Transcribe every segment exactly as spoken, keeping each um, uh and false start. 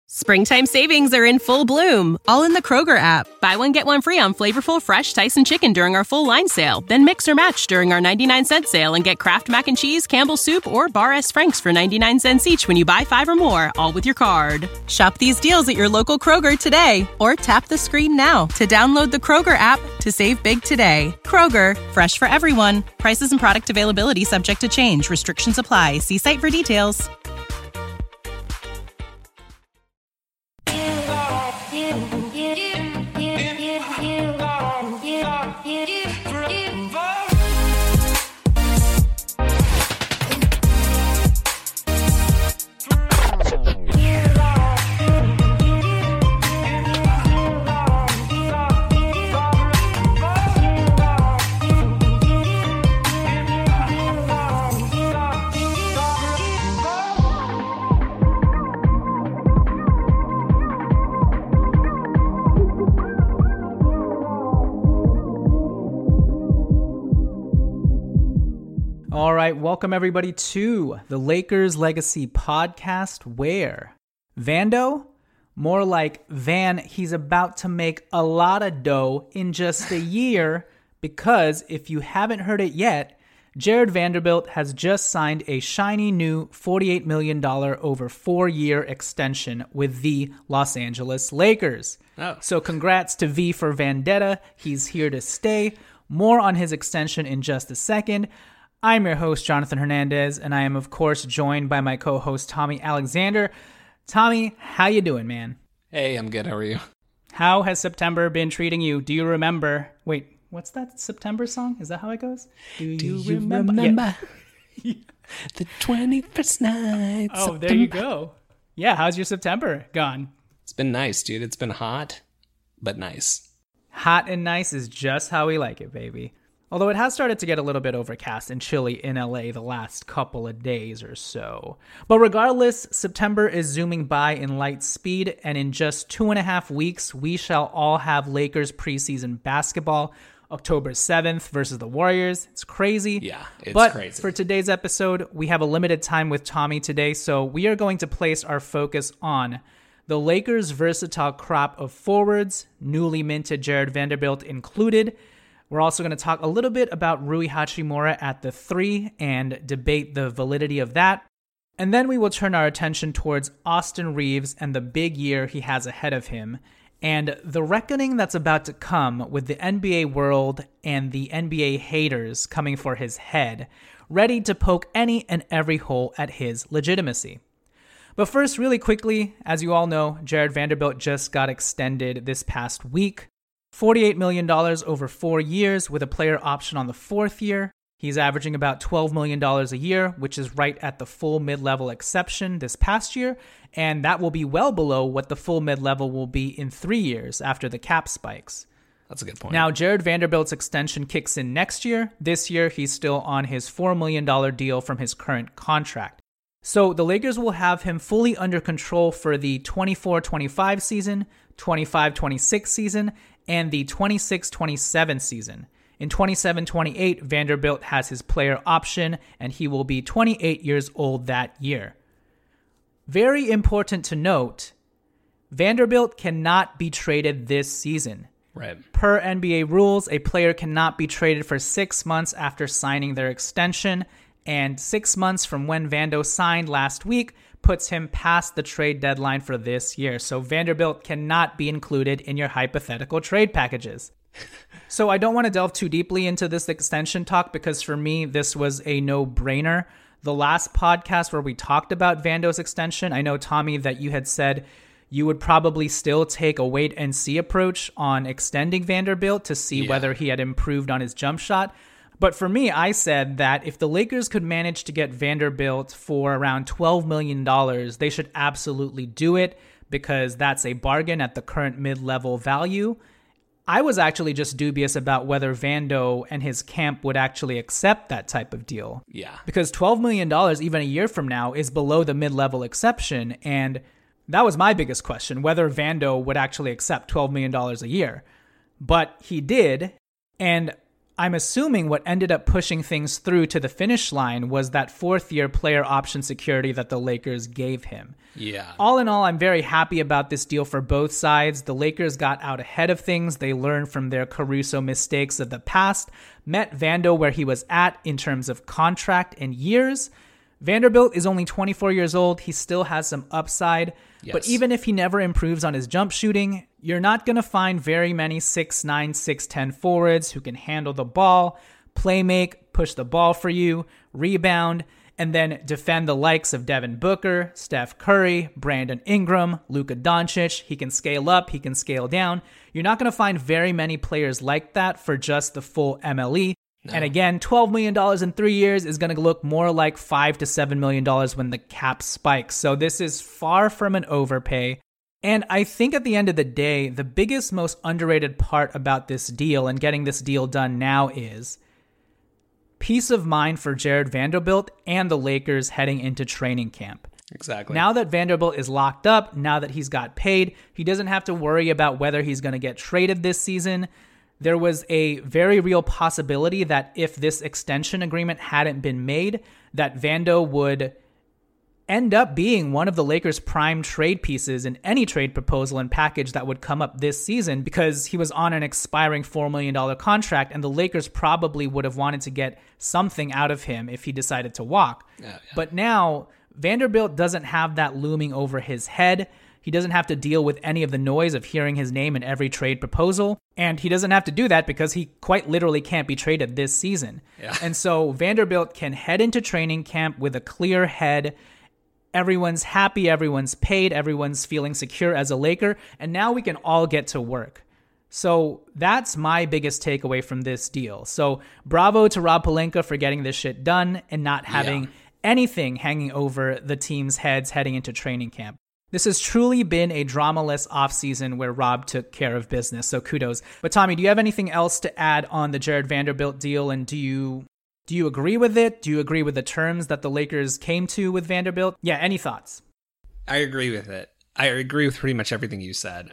Springtime savings are in full bloom, all in the Kroger app. Buy one, get one free on flavorful, fresh Tyson chicken during our full line sale. Then mix or match during our ninety-nine cent sale and get Kraft Mac and Cheese, Campbell's Soup, or Bar S. Frank's for ninety-nine cents each when you buy five or more, all with your card. Shop these deals at your local Kroger today, or tap the screen now to download the Kroger app to save big today. Kroger, fresh for everyone. Prices and product availability subject to change. Restrictions apply. See site for details. All right, welcome everybody to the Lakers Legacy Podcast, where Vando, more like Van, he's about to make a lot of dough in just a year, because if you haven't heard it yet, Jared Vanderbilt has just signed a shiny new forty-eight million dollars over four-year extension with the Los Angeles Lakers. Oh. So congrats to V for Vendetta. He's here to stay. More on his extension in just a second. I'm your host, Jonathan Hernandez, and I am, of course, joined by my co-host, Tommy Alexander. Tommy, how you doing, man? Hey, I'm good. How are you? How has September been treating you? Do you remember? Wait, what's that September song? Is that how it goes? Do, Do you, you remember? remember yeah. the twenty-first night? Oh, September. There you go. Yeah, how's your September gone? It's been nice, dude. It's been hot, but nice. Hot and nice is just how we like it, baby. Although it has started to get a little bit overcast and chilly in L A the last couple of days or so. But regardless, September is zooming by in light speed, and in just two and a half weeks, we shall all have Lakers preseason basketball. October seventh versus the Warriors. It's crazy. Yeah, it's but crazy. For today's episode, we have a limited time with Tommy today, so we are going to place our focus on the Lakers' versatile crop of forwards, newly minted Jared Vanderbilt included. We're also going to talk a little bit about Rui Hachimura at the three and debate the validity of that. And then we will turn our attention towards Austin Reaves and the big year he has ahead of him, and the reckoning that's about to come with the N B A world and the N B A haters coming for his head, ready to poke any and every hole at his legitimacy. But first, really quickly, as you all know, Jared Vanderbilt just got extended this past week. forty-eight million dollars over four years with a player option on the fourth year. He's averaging about twelve million dollars a year, which is right at the full mid-level exception this past year, and that will be well below what the full mid-level will be in three years after the cap spikes. That's a good point. Now, Jared Vanderbilt's extension kicks in next year. This year, he's still on his four million dollars deal from his current contract. So the Lakers will have him fully under control for the twenty-four twenty-five season, twenty-five twenty-six season, and the twenty-six twenty-seven season. In twenty-seven twenty-eight, Vanderbilt has his player option, and he will be twenty-eight years old that year. Very important to note, Vanderbilt cannot be traded this season. Right. Per N B A rules, a player cannot be traded for six months after signing their extension, and six months from when Vando signed last week puts him past the trade deadline for this year. So Vanderbilt cannot be included in your hypothetical trade packages. So I don't want to delve too deeply into this extension talk because for me, this was a no-brainer. The last podcast where we talked about Vando's extension, I know, Tommy, that you had said you would probably still take a wait-and-see approach on extending Vanderbilt to see yeah. whether he had improved on his jump shot. But for me, I said that if the Lakers could manage to get Vanderbilt for around twelve million dollars, they should absolutely do it because that's a bargain at the current mid-level value. I was actually just dubious about whether Vando and his camp would actually accept that type of deal. Yeah. Because twelve million dollars even a year from now is below the mid-level exception, and that was my biggest question, whether Vando would actually accept twelve million dollars a year. But he did, and I'm assuming what ended up pushing things through to the finish line was that fourth-year player option security that the Lakers gave him. Yeah. All in all, I'm very happy about this deal for both sides. The Lakers got out ahead of things. They learned from their Caruso mistakes of the past, met Vando where he was at in terms of contract and years. Vanderbilt is only twenty-four years old. He still has some upside. Yes. But even if he never improves on his jump shooting, you're not going to find very many six nine, six ten forwards who can handle the ball, play make, push the ball for you, rebound, and then defend the likes of Devin Booker, Steph Curry, Brandon Ingram, Luka Doncic. He can scale up, he can scale down. You're not going to find very many players like that for just the full M L E. No. And again, twelve million dollars in three years is going to look more like five to seven million dollars when the cap spikes. So this is far from an overpay. And I think at the end of the day, the biggest, most underrated part about this deal and getting this deal done now is peace of mind for Jared Vanderbilt and the Lakers heading into training camp. Exactly. Now that Vanderbilt is locked up, now that he's got paid, he doesn't have to worry about whether he's going to get traded this season. There was a very real possibility that if this extension agreement hadn't been made, that Vando would end up being one of the Lakers' prime trade pieces in any trade proposal and package that would come up this season because he was on an expiring four million dollars contract, and the Lakers probably would have wanted to get something out of him if he decided to walk. Yeah, yeah. But now Vanderbilt doesn't have that looming over his head. He doesn't have to deal with any of the noise of hearing his name in every trade proposal. And he doesn't have to do that because he quite literally can't be traded this season. Yeah. And so Vanderbilt can head into training camp with a clear head. Everyone's happy, everyone's paid, everyone's feeling secure as a Laker. And now we can all get to work. So that's my biggest takeaway from this deal. So bravo to Rob Pelinka for getting this shit done and not having yeah. anything hanging over the team's heads heading into training camp. This has truly been a dramaless offseason where Rob took care of business, so kudos. But Tommy, do you have anything else to add on the Jared Vanderbilt deal, and do you do you agree with it? Do you agree with the terms that the Lakers came to with Vanderbilt? Yeah, any thoughts? I agree with it. I agree with pretty much everything you said.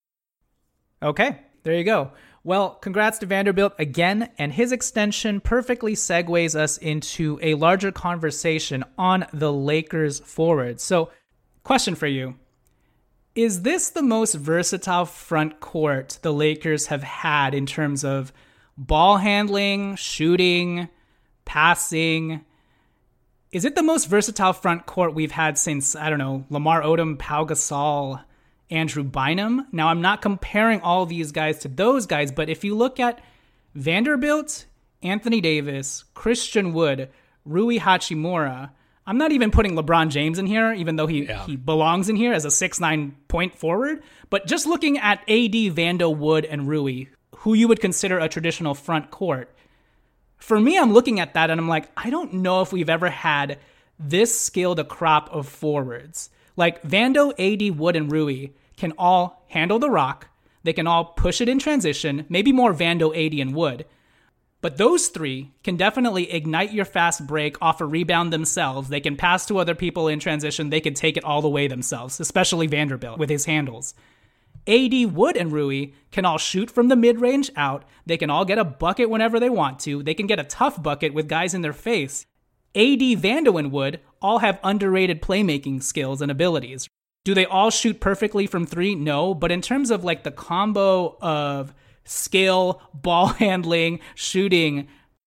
Okay, there you go. Well, congrats to Vanderbilt again, and his extension perfectly segues us into a larger conversation on the Lakers forward. So, question for you. Is this the most versatile front court the Lakers have had in terms of ball handling, shooting, passing? Is it the most versatile front court we've had since, I don't know, Lamar Odom, Pau Gasol, Andrew Bynum? Now, I'm not comparing all these guys to those guys, but if you look at Vanderbilt, Anthony Davis, Christian Wood, Rui Hachimura, I'm not even putting LeBron James in here, even though he, yeah. he belongs in here as a six nine point forward. But just looking at A D, Vando, Wood, and Rui, who you would consider a traditional front court, for me, I'm looking at that and I'm like, I don't know if we've ever had this skilled a crop of forwards. Like Vando, A D, Wood, and Rui can all handle the rock. They can all push it in transition, maybe more Vando, A D, and Wood. But those three can definitely ignite your fast break off a rebound themselves. They can pass to other people in transition. They can take it all the way themselves, especially Vanderbilt with his handles. A D, Wood, and Rui can all shoot from the mid-range out. They can all get a bucket whenever they want to. They can get a tough bucket with guys in their face. A D, Vando, and Wood all have underrated playmaking skills and abilities. Do they all shoot perfectly from three? No. But in terms of like the combo of skill, ball handling, shooting,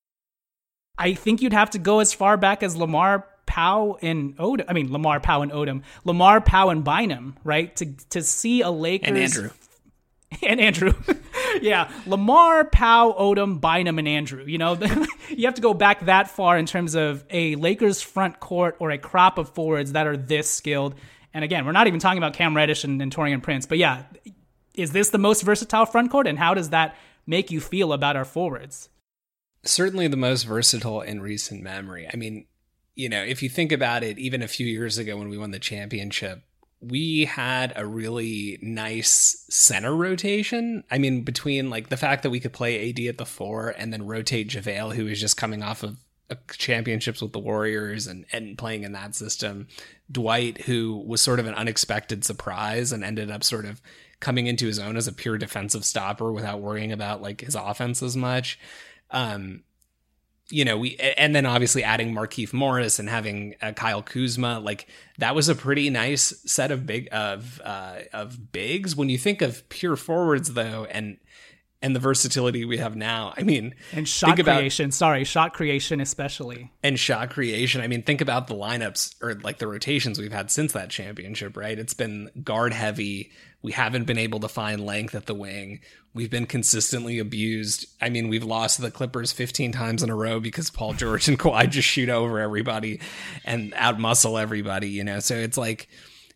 I think you'd have to go as far back as Lamar, Pau, and Odom. I mean, Lamar, Pau, and Odom. Lamar, Pau, and Bynum, right? To to see a Lakers... And Andrew. And Andrew. Yeah, Lamar, Pau, Odom, Bynum, and Andrew. You know, you have to go back that far in terms of a Lakers front court or a crop of forwards that are this skilled. And again, we're not even talking about Cam Reddish and, and Taurean Prince. But yeah, is this the most versatile front court? And how does that make you feel about our forwards? Certainly the most versatile in recent memory. I mean, you know, if you think about it, even a few years ago when we won the championship, we had a really nice center rotation. I mean, between like the fact that we could play A D at the four and then rotate JaVale, who was just coming off of championships with the Warriors and, and playing in that system. Dwight, who was sort of an unexpected surprise and ended up sort of coming into his own as a pure defensive stopper without worrying about like his offense as much. Um, you know, we and then obviously adding Markieff Morris and having uh, Kyle Kuzma, like that was a pretty nice set of big of uh, of bigs. When you think of pure forwards, though, and and the versatility we have now, I mean, and shot creation. About, sorry, shot creation especially, and shot creation. I mean, think about the lineups or like the rotations we've had since that championship. Right, it's been guard heavy. We haven't been able to find length at the wing. We've been consistently abused. I mean, we've lost to the Clippers fifteen times in a row because Paul George and Kawhi just shoot over everybody and outmuscle everybody, you know? So it's like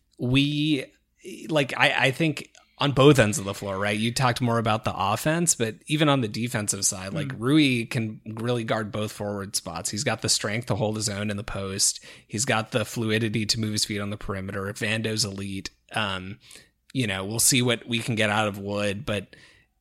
we, like, I, I think on both ends of the floor, right? You talked more about the offense, but even on the defensive side, like mm. Rui can really guard both forward spots. He's got the strength to hold his own in the post. He's got the fluidity to move his feet on the perimeter. Vando's elite. Um, you know, we'll see what we can get out of Wood, but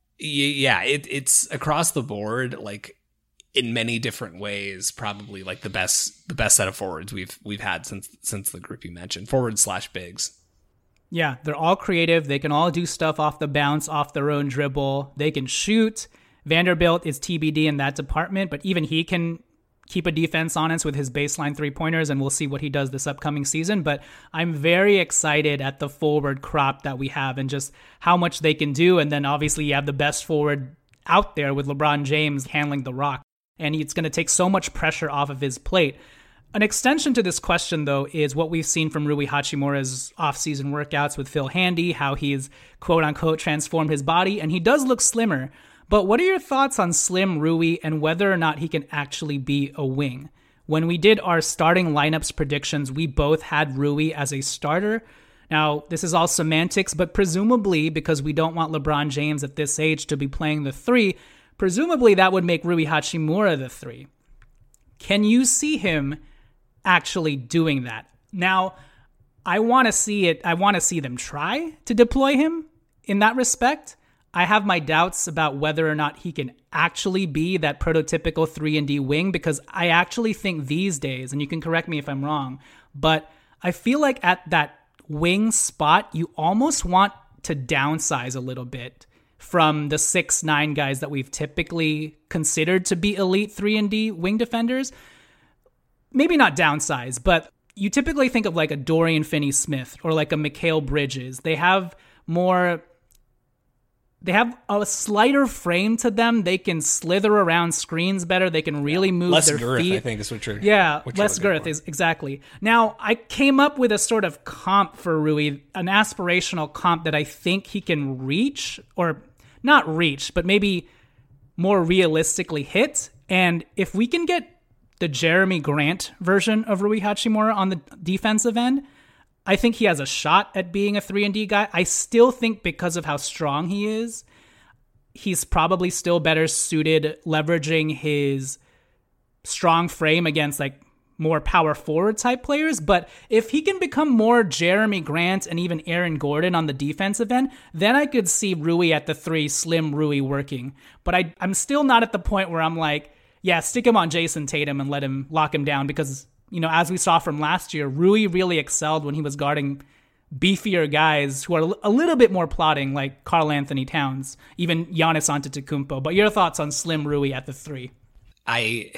yeah, it, it's across the board, like in many different ways, probably like the best, the best set of forwards we've, we've had since, since the group you mentioned, forward slash bigs. Yeah. They're all creative. They can all do stuff off the bounce, off their own dribble. They can shoot. Vanderbilt is T B D in that department, but even he can keep a defense honest with his baseline three-pointers, and we'll see what he does this upcoming season. But I'm very excited at the forward crop that we have and just how much they can do. And then obviously you have the best forward out there with LeBron James handling the rock, and it's going to take so much pressure off of his plate. An extension to this question, though, is what we've seen from Rui Hachimura's offseason workouts with Phil Handy, how he's quote-unquote transformed his body, and he does look slimmer. But what are your thoughts on Slim Rui and whether or not he can actually be a wing? When we did our starting lineups predictions, we both had Rui as a starter. Now, this is all semantics, but presumably, because we don't want LeBron James at this age to be playing the three, presumably that would make Rui Hachimura the three. Can you see him actually doing that? Now, I want to see it. I want to see them try to deploy him in that respect. I have my doubts about whether or not he can actually be that prototypical three and D wing, because I actually think these days, and you can correct me if I'm wrong, but I feel like at that wing spot, you almost want to downsize a little bit from the six nine guys that we've typically considered to be elite three and D wing defenders. Maybe not downsize, but you typically think of like a Dorian Finney-Smith or like a Mikal Bridges. They have more... They have a slighter frame to them. They can slither around screens better. They can really move less their girth, feet. I think is what you're. Yeah, what you're less girth is exactly. Now, I came up with a sort of comp for Rui, an aspirational comp that I think he can reach, or not reach, but maybe more realistically hit. And if we can get the Jeremy Grant version of Rui Hachimura on the defensive end, I think he has a shot at being a three and D guy. I still think because of how strong he is, he's probably still better suited leveraging his strong frame against like more power forward type players. But if he can become more Jeremy Grant and even Aaron Gordon on the defensive end, then I could see Rui at the three, Slim Rui working. But I, I'm still not at the point where I'm like, yeah, stick him on Jason Tatum and let him lock him down, because you know, as we saw from last year, Rui really excelled when he was guarding beefier guys who are a little bit more plotting, like Karl Anthony Towns, even Giannis Antetokounmpo. But your thoughts on Slim Rui at the three? I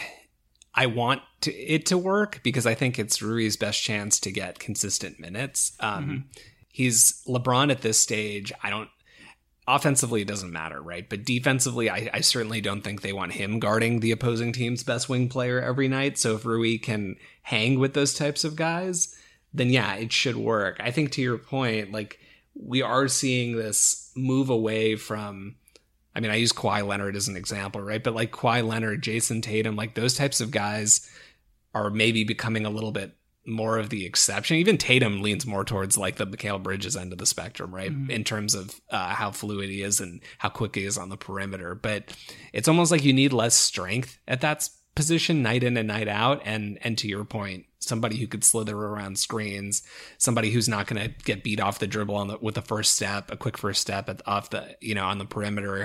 I want to, it to work because I think it's Rui's best chance to get consistent minutes. Um, mm-hmm. He's LeBron at this stage. I don't. Offensively, it doesn't matter, right? But defensively, I, I certainly don't think they want him guarding the opposing team's best wing player every night. So if Rui can hang with those types of guys, then yeah, it should work. I think to your point, like we are seeing this move away from, I mean, I use Kawhi Leonard as an example, right? But like Kawhi Leonard, Jason Tatum, like those types of guys are maybe becoming a little bit more of the exception. Even Tatum leans more towards like the Mikal Bridges end of the spectrum, right? Mm-hmm. In terms of uh, how fluid he is and how quick he is on the perimeter. But it's almost like you need less strength at that position night in and night out. And and to your point, somebody who could slither around screens, somebody who's not going to get beat off the dribble on the, with the first step, a quick first step at, off the, you know, on the perimeter.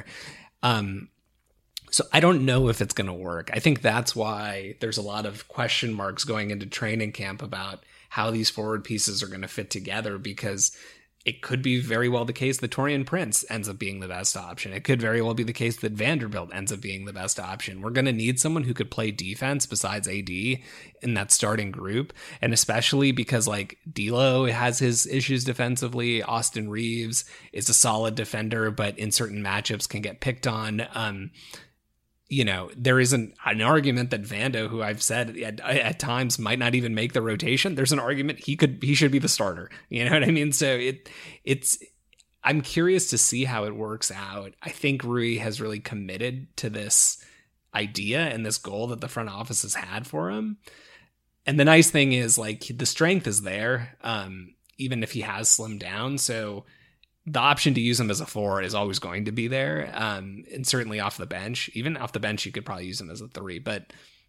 Um, So I don't know if it's going to work. I think that's why there's a lot of question marks going into training camp about how these forward pieces are going to fit together, because it could be very well the case that Taurean Prince ends up being the best option. It could very well be the case that Vanderbilt ends up being the best option. We're going to need someone who could play defense besides A D in that starting group. And especially because like D'Lo has his issues defensively. Austin Reeves is a solid defender, but in certain matchups can get picked on. Um, you know, there is an, an argument that Vando, who I've said at, at times might not even make the rotation. There's an argument he could, he should be the starter. You know what I mean? So it, it's, I'm curious to see how it works out. I think Rui has really committed to this idea and this goal that the front office has had for him. And the nice thing is like the strength is there, um, even if he has slimmed down. So the option to use him as a forward is always going to be there. Um, and certainly off the bench, even off the bench, you could probably use him as a three, but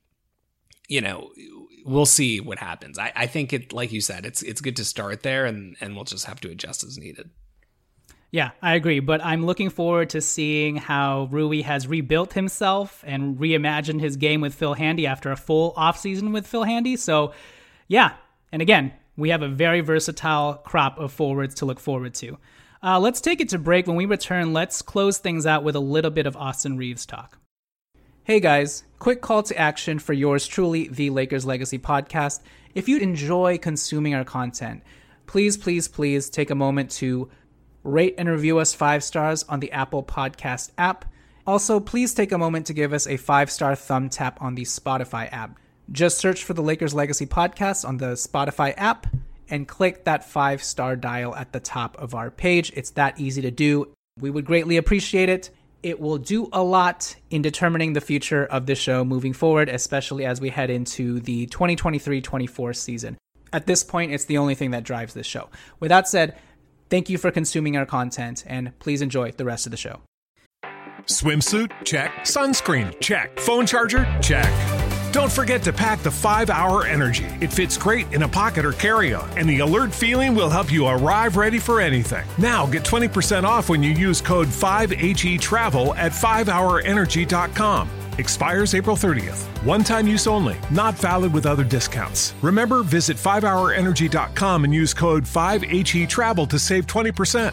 you know, we'll see what happens. I, I think it, like you said, it's, it's good to start there and, and we'll just have to adjust as needed. Yeah, I agree. But I'm looking forward to seeing how Rui has rebuilt himself and reimagined his game with Phil Handy after a full offseason with Phil Handy. So yeah. And again, we have a very versatile crop of forwards to look forward to. Uh, let's take it to break. When we return, let's close things out with a little bit of Austin Reeves talk. Hey guys, quick call to action for yours truly, the Lakers Legacy Podcast. If you enjoy consuming our content, please, please, please take a moment to rate and review us five stars on the Apple Podcast app. Also, please take a moment to give us a five-star thumb tap on the Spotify app. Just search for the Lakers Legacy Podcast on the Spotify app and click that five-star dial at the top of our page. It's that easy to do. We would greatly appreciate it. It will do a lot in determining the future of the show moving forward, especially as we head into the twenty twenty-three twenty-four season. At this point, it's the only thing that drives this show. With that said, thank you for consuming our content, and please enjoy the rest of the show. Swimsuit? Check. Sunscreen? Check. Phone charger? Check. Don't forget to pack the five hour Energy. It fits great in a pocket or carry-on, and the alert feeling will help you arrive ready for anything. Now get twenty percent off when you use code five H E travel at five hour energy dot com. Expires April thirtieth. One-time use only. Not valid with other discounts. Remember, visit five hour energy dot com and use code five H E travel to save twenty percent.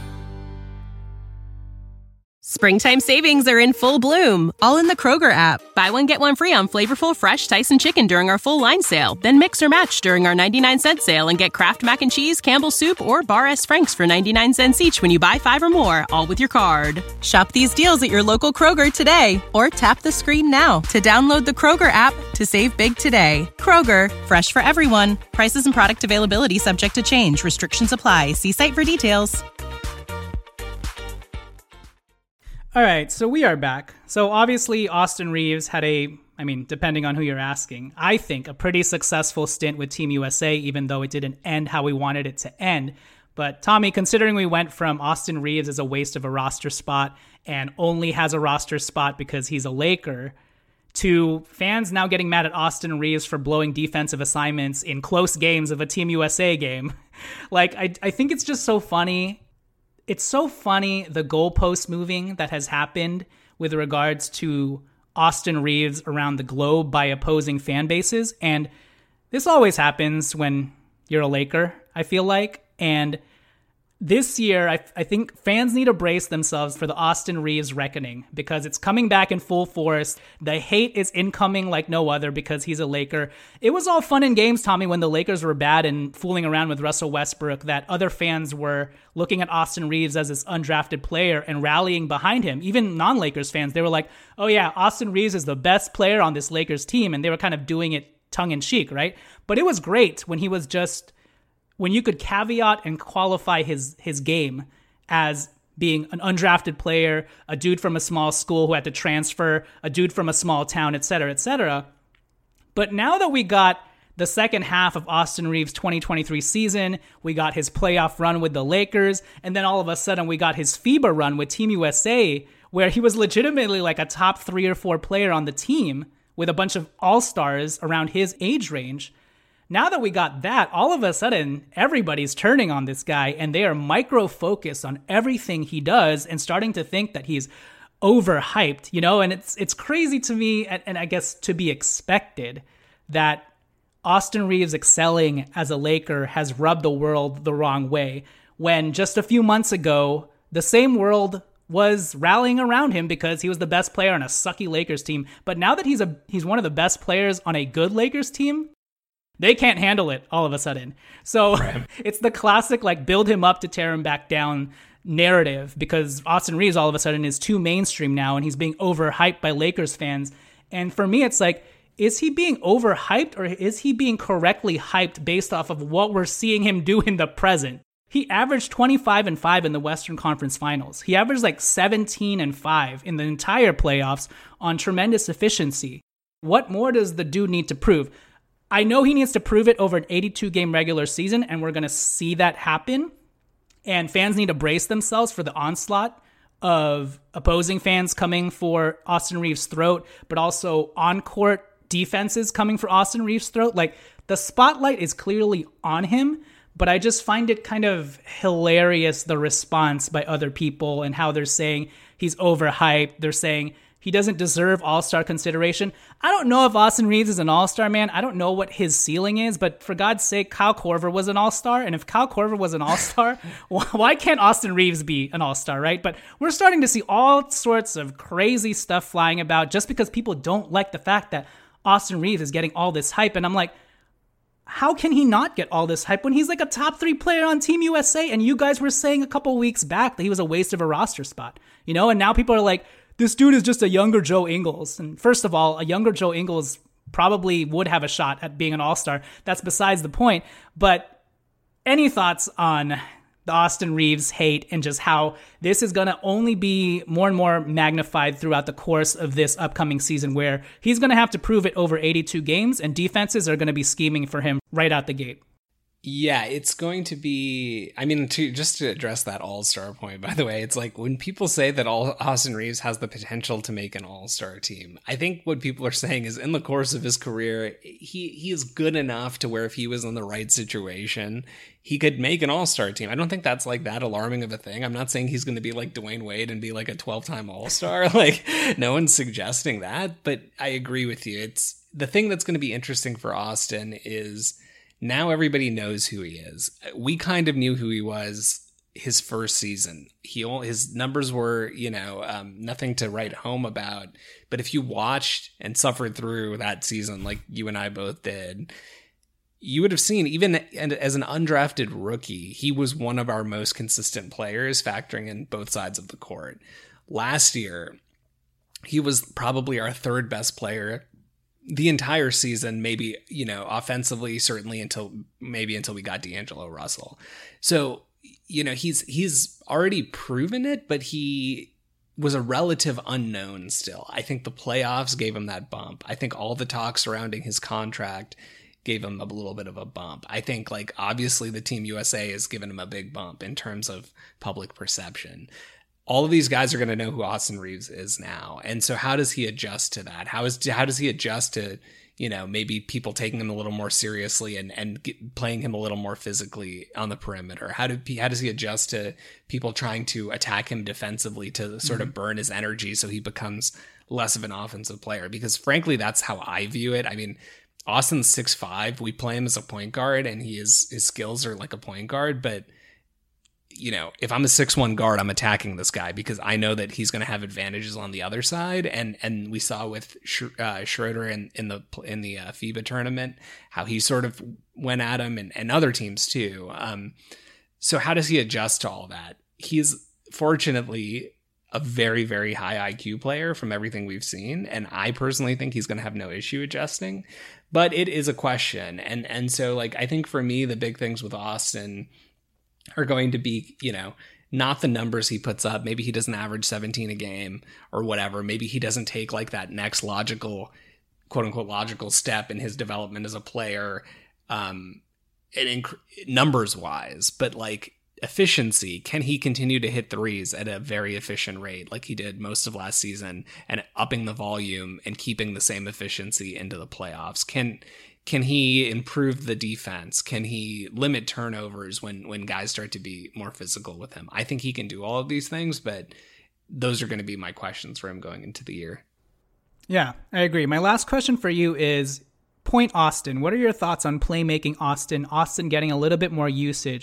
Springtime savings are in full bloom, all in the Kroger app. Buy one, get one free on flavorful fresh Tyson chicken during our full line sale. Then mix or match during our ninety-nine cent sale and get Kraft Mac and Cheese, Campbell's Soup, or Bar S. Frank's for ninety-nine cents each when you buy five or more, all with your card. Shop these deals at your local Kroger today, or tap the screen now to download the Kroger app to save big today. Kroger, fresh for everyone. Prices and product availability subject to change. Restrictions apply. See site for details. All right, so we are back. So obviously Austin Reeves had a, I mean, depending on who you're asking, I think a pretty successful stint with Team U S A, even though it didn't end how we wanted it to end. But Tommy, considering we went from Austin Reeves as a waste of a roster spot and only has a roster spot because he's a Laker, to fans now getting mad at Austin Reeves for blowing defensive assignments in close games of a Team U S A game, like, I, I think it's just so funny. It's so funny, the goalpost moving that has happened with regards to Austin Reeves around the globe by opposing fan bases. And this always happens when you're a Laker, I feel like. And this year, I, I think fans need to brace themselves for the Austin Reeves reckoning because it's coming back in full force. The hate is incoming like no other because he's a Laker. It was all fun and games, Tommy, when the Lakers were bad and fooling around with Russell Westbrook, that other fans were looking at Austin Reeves as this undrafted player and rallying behind him. Even non-Lakers fans, they were like, oh yeah, Austin Reeves is the best player on this Lakers team. And they were kind of doing it tongue-in-cheek, right? But it was great when he was just... when you could caveat and qualify his his game as being an undrafted player, a dude from a small school who had to transfer, a dude from a small town, et cetera, et cetera. But now that we got the second half of Austin Reeves' twenty twenty-three season, we got his playoff run with the Lakers, and then all of a sudden we got his FIBA run with Team U S A, where he was legitimately like a top three or four player on the team with a bunch of all-stars around his age range. Now that we got that, all of a sudden, everybody's turning on this guy and they are micro-focused on everything he does and starting to think that he's overhyped, you know? And it's it's crazy to me, and, and I guess to be expected, that Austin Reeves excelling as a Laker has rubbed the world the wrong way. when just a few months ago, the same world was rallying around him because he was the best player on a sucky Lakers team. But now that he's a he's one of the best players on a good Lakers team, they can't handle it all of a sudden. So right. It's the classic, like, build him up to tear him back down narrative, because Austin Reaves all of a sudden is too mainstream now and he's being overhyped by Lakers fans. And for me, it's like, is he being overhyped or is he being correctly hyped based off of what we're seeing him do in the present? He averaged twenty-five and five in the Western Conference Finals. He averaged like seventeen and five in the entire playoffs on tremendous efficiency. What more does the dude need to prove? I know he needs to prove it over an eighty-two game regular season, and we're going to see that happen. And fans need to brace themselves for the onslaught of opposing fans coming for Austin Reaves' throat, but also on-court defenses coming for Austin Reaves' throat. Like, the spotlight is clearly on him, but I just find it kind of hilarious, the response by other people and how they're saying he's overhyped. They're saying he doesn't deserve all-star consideration. I don't know if Austin Reaves is an all-star, man. I don't know what his ceiling is, but for God's sake, Kyle Korver was an all-star. And if Kyle Korver was an all-star, why can't Austin Reaves be an all-star, right? But we're starting to see all sorts of crazy stuff flying about just because people don't like the fact that Austin Reaves is getting all this hype. And I'm like, how can he not get all this hype when he's like a top three player on Team U S A? And you guys were saying a couple weeks back that he was a waste of a roster spot, you know? And now people are like, this dude is just a younger Joe Ingles. And first of all, a younger Joe Ingles probably would have a shot at being an all-star. That's besides the point. But any thoughts on the Austin Reaves hate and just how this is going to only be more and more magnified throughout the course of this upcoming season, where he's going to have to prove it over eighty-two games and defenses are going to be scheming for him right out the gate? Yeah, it's going to be, I mean, to just to address that all-star point, by the way, it's like when people say that all Austin Reaves has the potential to make an all-star team, I think what people are saying is in the course of his career, he, he is good enough to where if he was in the right situation, he could make an all-star team. I don't think that's like that alarming of a thing. I'm not saying he's going to be like Dwayne Wade and be like a twelve-time all-star. Like, no one's suggesting that, but I agree with you. It's the thing that's going to be interesting for Austin is now everybody knows who he is. We kind of knew who he was his first season. He his numbers were, you know, um, nothing to write home about. But if you watched and suffered through that season, like you and I both did, you would have seen, even as an undrafted rookie, he was one of our most consistent players, factoring in both sides of the court. Last year, he was probably our third best player the entire season, maybe, you know, offensively, certainly until maybe until we got D'Angelo Russell. So, you know, he's he's already proven it, but he was a relative unknown still. I think the playoffs gave him that bump. I think all the talk surrounding his contract gave him a little bit of a bump. I think, like, obviously the Team U S A has given him a big bump in terms of public perception. All of these guys are going to know who Austin Reaves is now. And so how does he adjust to that? How is how does he adjust to, you know, maybe people taking him a little more seriously and, and get, playing him a little more physically on the perimeter? How, do, how does he adjust to people trying to attack him defensively to sort mm-hmm. of burn his energy so he becomes less of an offensive player? Because frankly, that's how I view it. I mean, Austin's six five. We play him as a point guard and he is his skills are like a point guard, but you know, if I'm a six one guard, I'm attacking this guy because I know that he's going to have advantages on the other side. And and we saw with Sch- uh, Schroeder in, in the in the uh, FIBA tournament how he sort of went at him, and, and other teams too. Um, so how does he adjust to all that? He's fortunately a very, very high I Q player from everything we've seen. And I personally think he's going to have no issue adjusting. But it is a question. And and so, like, I think for me, the big things with Austin are going to be, you know, not the numbers he puts up. Maybe he doesn't average seventeen a game or whatever. Maybe he doesn't take like that next logical, quote unquote, logical step in his development as a player, um, and inc- numbers wise, but like efficiency, can he continue to hit threes at a very efficient rate like he did most of last season, and upping the volume and keeping the same efficiency into the playoffs? Can Can he improve the defense? Can he limit turnovers when, when guys start to be more physical with him? I think he can do all of these things, but those are going to be my questions for him going into the year. Yeah, I agree. My last question for you is Point Austin. What are your thoughts on playmaking Austin? Austin getting a little bit more usage.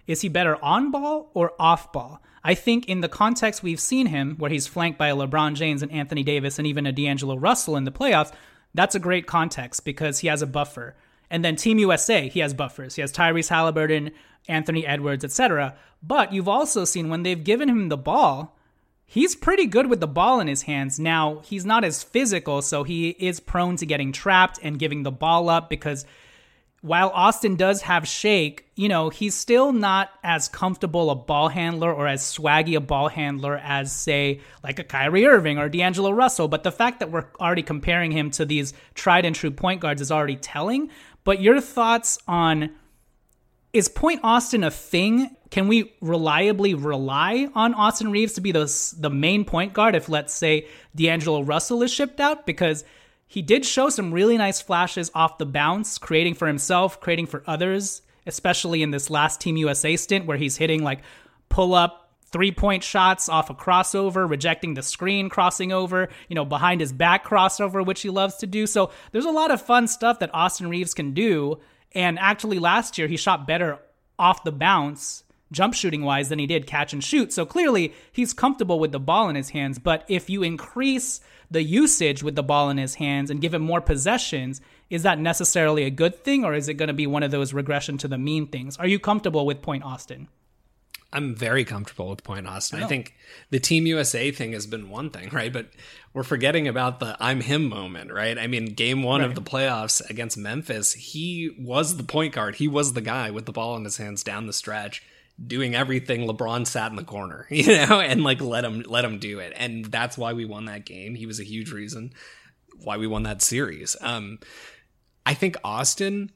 Is he better on ball or off ball? I think in the context we've seen him, where he's flanked by a LeBron James and Anthony Davis and even a D'Angelo Russell in the playoffs, that's a great context because he has a buffer. And then Team U S A, he has buffers. He has Tyrese Halliburton, Anthony Edwards, et cetera. But you've also seen when they've given him the ball, he's pretty good with the ball in his hands. Now, he's not as physical, so he is prone to getting trapped and giving the ball up because while Austin does have shake, you know, he's still not as comfortable a ball handler or as swaggy a ball handler as, say, like a Kyrie Irving or D'Angelo Russell. But the fact that we're already comparing him to these tried and true point guards is already telling. But your thoughts on, is Point Austin a thing? Can we reliably rely on Austin Reaves to be the, the main point guard if, let's say, D'Angelo Russell is shipped out? Because he did show some really nice flashes off the bounce, creating for himself, creating for others, especially in this last Team U S A stint where he's hitting like pull-up three-point shots off a crossover, rejecting the screen, crossing over, you know, behind his back crossover, which he loves to do. So there's a lot of fun stuff that Austin Reaves can do. And actually last year he shot better off the bounce, jump shooting wise, than he did catch and shoot. So clearly he's comfortable with the ball in his hands. But if you increase the usage with the ball in his hands and give him more possessions, is that necessarily a good thing, or is it going to be one of those regression to the mean things? Are you comfortable with Point Austin? I'm very comfortable with Point Austin. I, I think the Team U S A thing has been one thing, right? But we're forgetting about the I'm him moment, right? I mean, game one right. of the playoffs against Memphis, he was the point guard. He was the guy with the ball in his hands down the stretch, doing everything. LeBron sat in the corner, you know, and like let him let him do it. And that's why we won that game. He was a huge reason why we won that series. Um, I think Austin,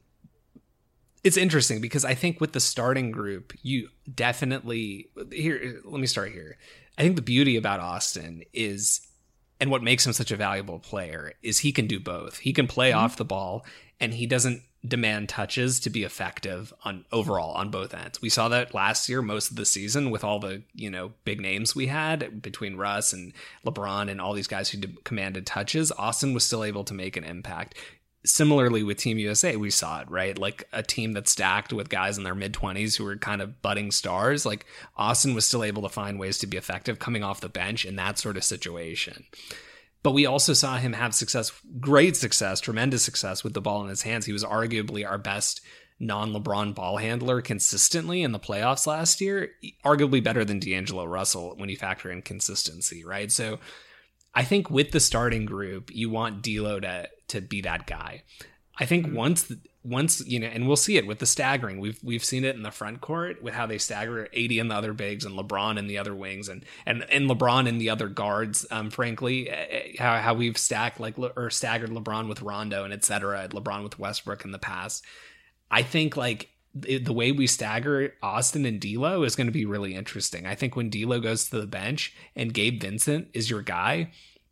it's interesting because I think with the starting group, you definitely here. Let me start here. I think the beauty about Austin is, and what makes him such a valuable player is he can do both. He can play mm-hmm. off the ball, and he doesn't demand touches to be effective on overall on both ends. We saw that last year, most of the season, with all the, you know, big names we had between Russ and LeBron and all these guys who did, commanded touches. Austin was still able to make an impact. Similarly with Team U S A, we saw it, right? Like a team that's stacked with guys in their mid-twenties who were kind of budding stars. Like Austin was still able to find ways to be effective coming off the bench in that sort of situation. But we also saw him have success, great success, tremendous success with the ball in his hands. He was arguably our best non-LeBron ball handler consistently in the playoffs last year, arguably better than D'Angelo Russell when you factor in consistency, right? So I think with the starting group, you want D'Lo to to be that guy. I think once once you know, and we'll see it with the staggering. We've we've seen it in the front court with how they stagger A D in the other bigs and LeBron in the other wings and and and LeBron in the other guards. Um, frankly, how how we've stacked like or staggered LeBron with Rondo and et cetera. LeBron with Westbrook in the past. I think like the way we stagger Austin and D'Lo is going to be really interesting. I think when D'Lo goes to the bench and Gabe Vincent is your guy,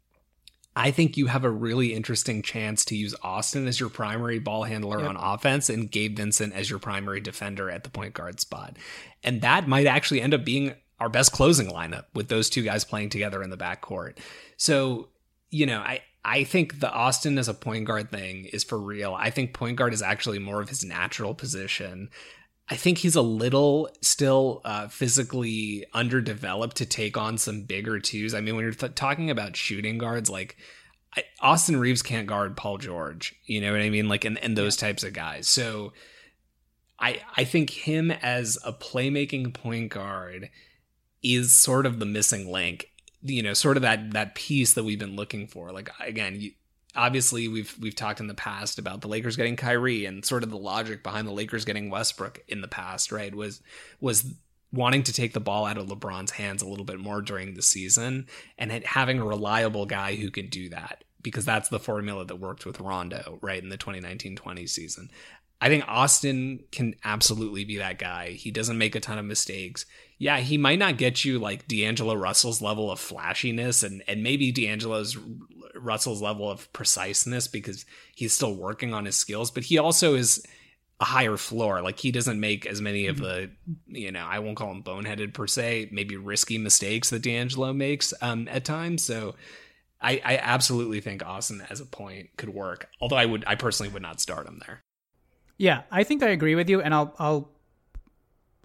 I think you have a really interesting chance to use Austin as your primary ball handler yep. on offense and Gabe Vincent as your primary defender at the point guard spot. And that might actually end up being our best closing lineup with those two guys playing together in the backcourt. So, you know, I, I think the Austin as a point guard thing is for real. I think point guard is actually more of his natural position. I think he's a little still uh, physically underdeveloped to take on some bigger twos. I mean, when you're th- talking about shooting guards, like I, Austin Reaves can't guard Paul George, you know what I mean? Like, and, and those yeah. types of guys. So I, I think him as a playmaking point guard is sort of the missing link, you know, sort of that, that piece that we've been looking for. Like, again, you, obviously we've, we've talked in the past about the Lakers getting Kyrie and sort of the logic behind the Lakers getting Westbrook in the past, right? Was, was wanting to take the ball out of LeBron's hands a little bit more during the season and having a reliable guy who can do that, because that's the formula that worked with Rondo, right, in the twenty nineteen twenty season. I think Austin can absolutely be that guy. He doesn't make a ton of mistakes. Yeah, he might not get you like D'Angelo Russell's level of flashiness and, and maybe D'Angelo's Russell's level of preciseness because he's still working on his skills, but he also is a higher floor. Like he doesn't make as many of the, you know, I won't call him boneheaded per se, maybe risky mistakes that D'Angelo makes um, at times. So I, I absolutely think Austin as a point could work. Although I would, I personally would not start him there. Yeah, I think I agree with you, and I'll I'll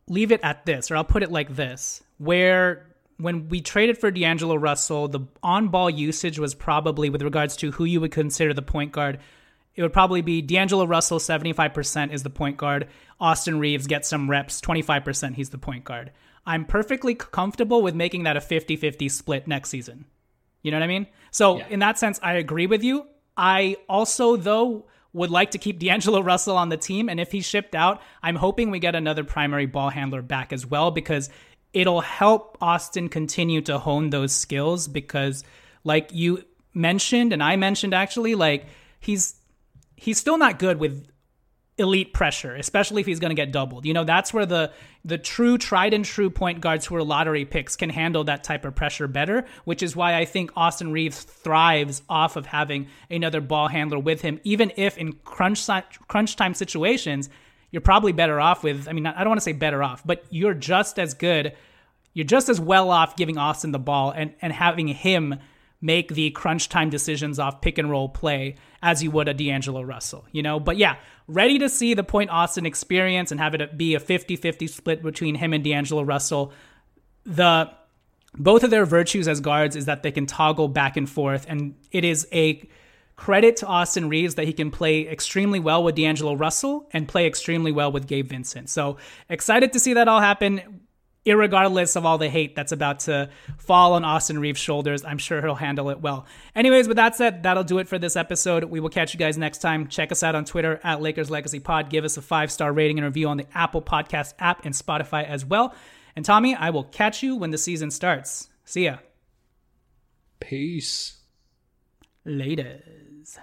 leave it at this, or I'll put it like this, where when we traded for D'Angelo Russell, the on-ball usage was probably, with regards to who you would consider the point guard, it would probably be D'Angelo Russell, seventy-five percent is the point guard. Austin Reeves gets some reps, twenty-five percent he's the point guard. I'm perfectly comfortable with making that a fifty-fifty split next season. You know what I mean? So yeah. In that sense, I agree with you. I also, though, would like to keep D'Angelo Russell on the team. And if he's shipped out, I'm hoping we get another primary ball handler back as well, because it'll help Austin continue to hone those skills. Because like you mentioned, and I mentioned actually, like he's he's still not good with elite pressure, especially if he's going to get doubled. You know, that's where the the true tried and true point guards who are lottery picks can handle that type of pressure better, which is why I think Austin Reeves thrives off of having another ball handler with him, even if in crunch crunch time situations, you're probably better off with, I mean, I don't want to say better off, but you're just as good, you're just as well off giving Austin the ball and, and having him make the crunch time decisions off pick and roll play as you would a D'Angelo Russell, you know? But yeah, ready to see the Point Austin experience and have it be a fifty-fifty split between him and D'Angelo Russell. The both of their virtues as guards is that they can toggle back and forth, and it is a credit to Austin Reeves that he can play extremely well with D'Angelo Russell and play extremely well with Gabe Vincent. So excited to see that all happen. Irregardless of all the hate that's about to fall on Austin Reeves' shoulders, I'm sure he'll handle it well. Anyways, with that said, that'll do it for this episode. We will catch you guys next time. Check us out on Twitter at Lakers Legacy Pod. Give us a five-star rating and review on the Apple Podcast app and Spotify as well. And Tommy, I will catch you when the season starts. See ya. Peace. Laters.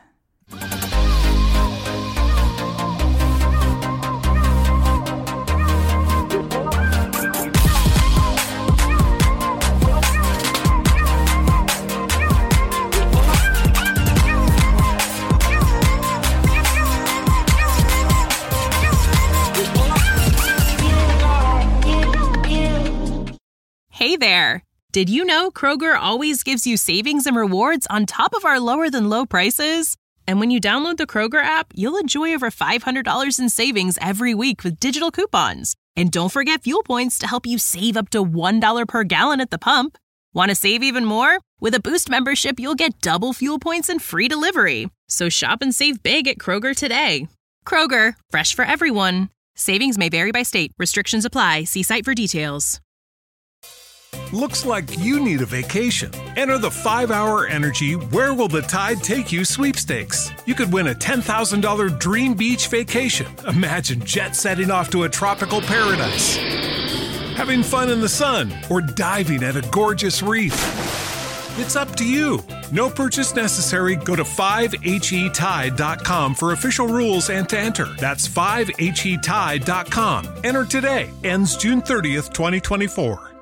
Hey there! Did you know Kroger always gives you savings and rewards on top of our lower-than-low prices? And when you download the Kroger app, you'll enjoy over five hundred dollars in savings every week with digital coupons. And don't forget fuel points to help you save up to one dollar per gallon at the pump. Want to save even more? With a Boost membership, you'll get double fuel points and free delivery. So shop and save big at Kroger today. Kroger, fresh for everyone. Savings may vary by state. Restrictions apply. See site for details. Looks like you need a vacation. Enter the five hour Energy Where Will the Tide Take You sweepstakes. You could win a ten thousand dollars dream beach vacation. Imagine jet setting off to a tropical paradise, having fun in the sun, or diving at a gorgeous reef. It's up to you. No purchase necessary. Go to five H E tide dot com for official rules and to enter. That's five H E tide dot com. Enter today. Ends June thirtieth, twenty twenty-four.